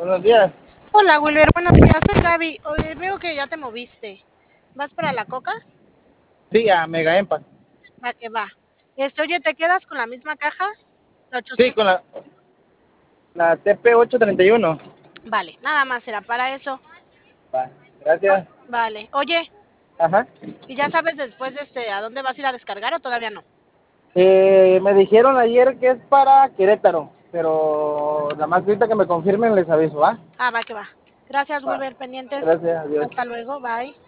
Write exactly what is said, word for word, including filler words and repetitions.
Buenos días. Hola, Wilber, buenos días, soy Gaby. Oye, veo que ya te moviste. ¿Vas para la coca? Sí, a Mega Empa. Va que va. Este, oye, ¿te quedas con la misma caja? La Sí, con ochocientos. la, la T P ocho treinta y uno. Vale, nada más será para eso. Va, Oh, gracias. vale. Oye, Ajá. ¿y ya sabes después este a dónde vas a ir a descargar o todavía no? Eh, me dijeron ayer que es para Querétaro, pero nada más ahorita que me confirmen les aviso, ¿va? Ah, va que va. Gracias, Va. Wilber, pendientes. Gracias, adiós. Hasta luego, bye.